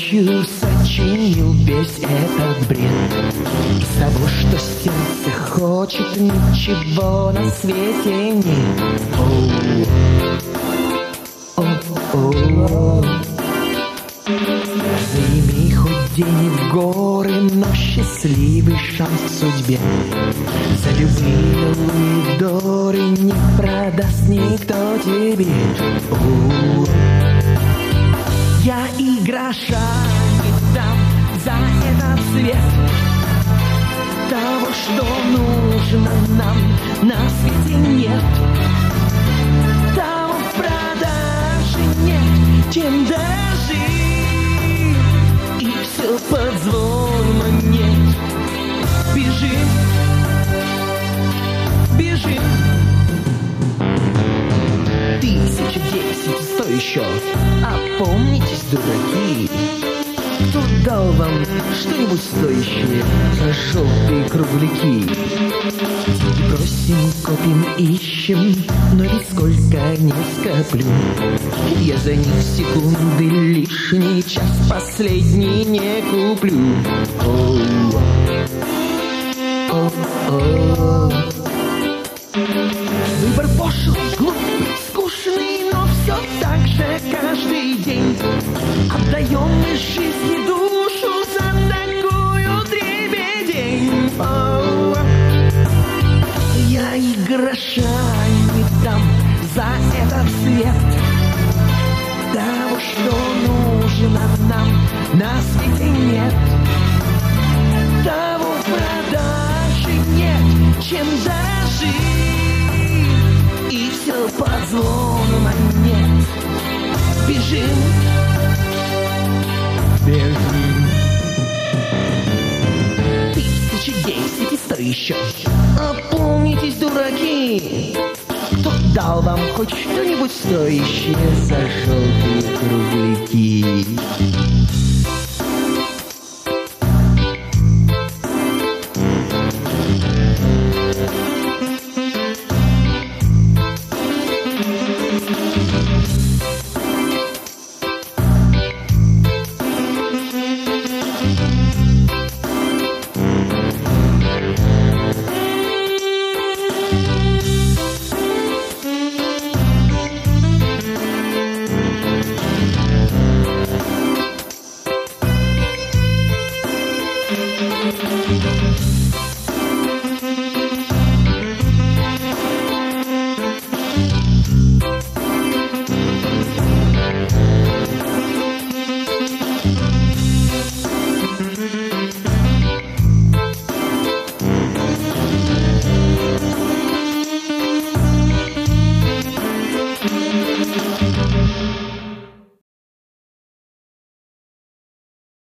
ночью сочинил весь этот бред. Из того, что сердце хочет, ничего на свете нет. О-о-о. Займи хоть день в горы, но счастливый шанс в судьбе. За любые луидоры не продаст никто тебе. Я и гроша не дам за этот свет. Того, что нужно нам, на свете нет. Того в продаже нет, чем даже. И все под звон монет. Бежим, бежим. 1010, стой еще. Опомнитесь, дураки. Кто дал вам что-нибудь стоящее за желтые кругляки? Бросим, копим, ищем, но ведь сколько не скоплю. Я за них секунды лишний, час последний не куплю. Выбор пошлый, глупый, скучный, но все так же каждый день. Отдаем мы жизни душу за такую дребедень. Я и гроша не дам за этот свет. Того, что нужно нам, на свете нет. Того в продаже нет, чем дорожить. И все под звон монет. Бежим, бежим. 1010, и стой еще. Опомнитесь, дураки. Кто дал вам хоть что-нибудь стоящее за желтые кругляки?